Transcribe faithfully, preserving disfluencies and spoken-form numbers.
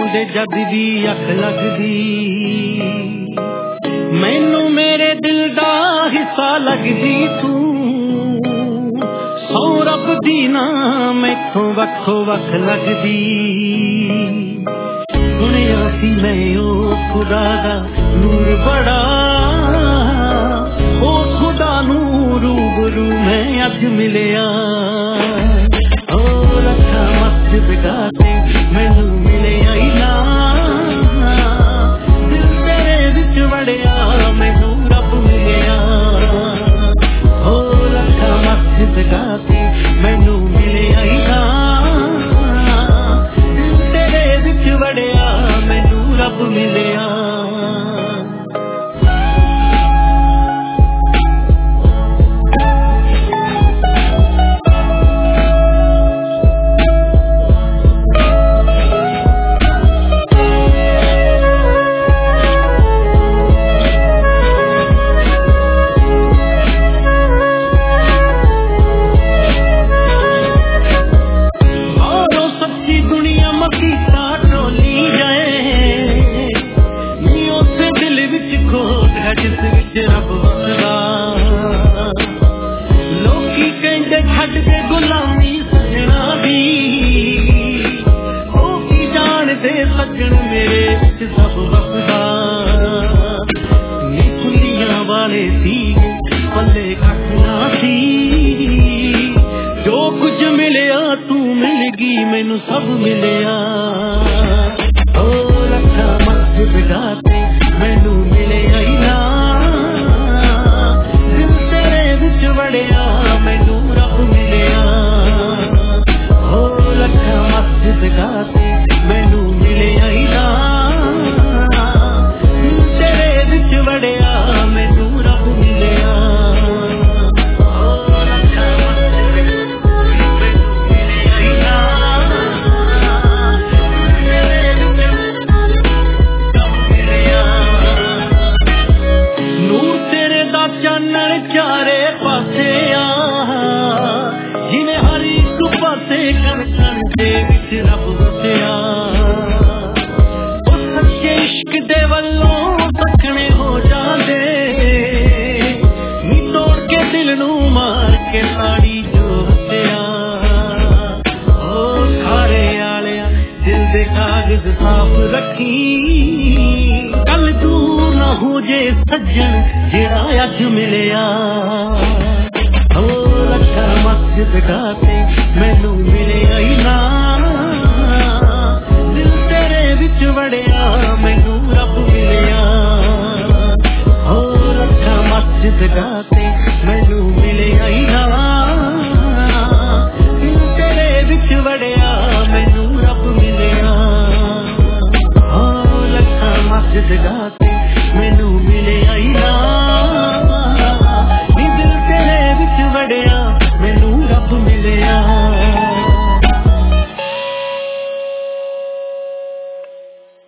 ਦੇ ਜਦ ਦੀ ਅੱਖ ਲੱਗਦੀ, ਮੈਨੂੰ ਮੇਰੇ ਦਿਲ ਦਾ ਹਿੱਸਾ ਲੱਗਦੀ ਤੂੰ। ਸੌ ਰੱਬ ਦੀ ਨਾ ਮੈਥੋਂ ਵੱਖੋ ਵੱਖ ਲੱਗਦੀ। ਸੁਣਿਆ ਸੀ ਮੈਂ ਉਹ ਖੁਦਾ ਦਾ ਨੂਰ ਬੜਾ, ਉਹ ਖੁਦਾ ਨੂੰ ਰੂਬਰੂ ਮੈਂ ਅੱਜ ਮਿਲਿਆ। ਉਹ ਲੱਖਾਂ ਮਸਜਿਦ ਗਾਤੇ ਮੈਨੂੰ ਮਿਲਿਆ ਹੀ ਨਾ, ਦਿਲ ਤੇਰੇ ਵਿੱਚ ਵੜਿਆ ਮੈਨੂੰ ਰੱਬ ਮਿਲਿਆ। ਉਹ ਲੱਖਾਂ ਮਸਜਿਦ ਗਾਤੇ ਮੈਨੂੰ ਮਿਲਿਆ ਹੀ ਨਾ, ਦਿਲ ਤੇਰੇ ਵਿੱਚ ਵੜਿਆ ਮੈਨੂੰ ਰੱਬ ਮਿਲਿਆ। ਜਿਸ ਵਿੱਚ ਰੱਬ ਵਸਦਾ, ਲੋਕੀ ਕਹਿੰਦੇ ਛੱਡ ਕੇ ਗੁਲਾਮੀ ਸਜਣਾ ਦੀ, ਉਹ ਕੀ ਜਾਣਦੇ ਸੱਜਣ ਮੇਰੇ ਵਿੱਚ ਸਭ ਵਸਦਾ। ਨੀ ਖੁੱਲੀਆਂ ਵਾਲੇ ਸੀ ਪੱਲੇ ਕੱਖ ਨਾ ਸੀ, ਜੋ ਕੁਝ ਮਿਲਿਆ ਤੂੰ ਮਿਲ ਗਈ ਮੈਨੂੰ ਸਭ ਮਿਲਿਆ। ਉਹ ਲੱਖਾਂ ਮਸਜਿਦ ਗਾਤੇ ਮੈਨੂੰ ਮਿਲਿਆ ਹੀ ਨਾ, ਦਿਲ ਤੇਰੇ ਵਿੱਚ ਵੜਿਆ ਮੈਨੂੰ ਰੱਬ ਮਿਲਿਆ। ਉਹ ਲੱਖਾਂ ਮਸਜਿਦ ਗਾਤੇ ਮੈਨੂੰ ਮਿਲਿਆ ਹੀ ਨਾ, ਦਿਲ ਤੇਰੇ ਵਿੱਚ ਵੜਿਆ ਮੈਨੂੰ ਰੱਬ ਮਿਲਿਆ। ਉਹ ਲੱਖਾਂ ਮਸਜਿਦ ਮੈਨੂੰ ਮਿਲਿਆ ਹੀ ਨਾ, ਚਾਨਣ ਚਾਰੇ ਪਾਸੇ ਆ, ਜਿਵੇਂ ਹਰ ਇੱਕ ਪਾਸੇ ਕਣ ਕਣ ਦੇ ਵਿੱਚ ਰੱਬ ਵਸਿਆ। ਉਹ ਸੱਚੇ ਇਸ਼ਕ ਦੇ ਵੱਲੋਂ ਤੱਕਣੇ ਹੋ ਜਾਂਦੇ, ਨੀ ਤੋੜ ਕੇ ਦਿਲ ਨੂੰ ਮਾਰ ਕੇ ਤਾੜੀ ਜੋ ਹੱਸਿਆ। ਉਹ ਖਾਰੇ ਆਲਿਆ ਦਿਲ ਦੇ ਕਾਗਜ਼ ਸਾਫ਼ ਰੱਖੀ, ਕੱਲ ਦੂਰ ਨਾ ਹੋ ਜੇ ਸੱਜਣ ਜਿਹੜਾ ਅੱਜ ਮਿਲਿਆ। ਉਹ ਲੱਖਾਂ ਮਸਜਿਦ ਗਾਤੇ ਮੈਨੂੰ ਮਿਲਿਆ ਹੀ ਨਾ, ਦਿਲ ਤੇਰੇ ਵਿੱਚ ਵੜਿਆ ਮੈਨੂੰ ਰੱਬ ਮਿਲਿਆ। ਉਹ ਲੱਖਾਂ ਮਸਜਿਦ ਗਾਤੇ ਮੈਨੂੰ ਮਿਲਿਆ ਹੀ ਨਾ, ਦਿਲ ਤੇਰੇ ਵਿੱਚ ਵੜਿਆ ਮੈਨੂੰ ਰੱਬ ਮਿਲਿਆ। ਉਹ ਲੱਖਾਂ ਮਸਜਿਦ ਗਾਤੇ ਮੈਨੂੰ